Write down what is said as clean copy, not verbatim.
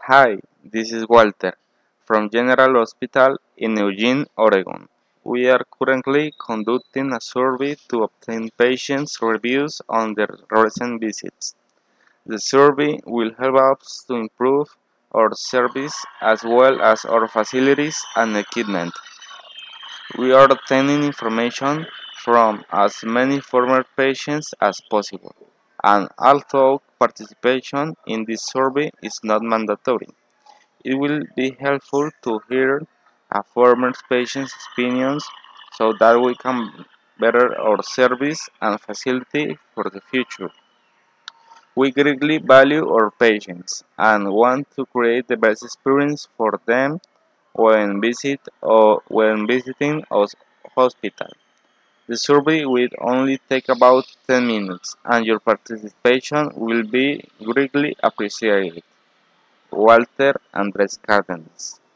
Hi, this is Walter from General Hospital in Eugene, Oregon. We are currently conducting a survey to obtain patients' reviews on their recent visits. The survey will help us to improve our service as well as our facilities and equipment. We are obtaining information from as many former patients as possible, and although participation in this survey is not mandatory, it will be helpful to hear a former patient's opinions so that we can better our service and facility for the future. We greatly value our patients and want to create the best experience for them when visiting our hospital. The survey will only take about 10 minutes and your participation will be greatly appreciated. Walter Andres Cárdenas.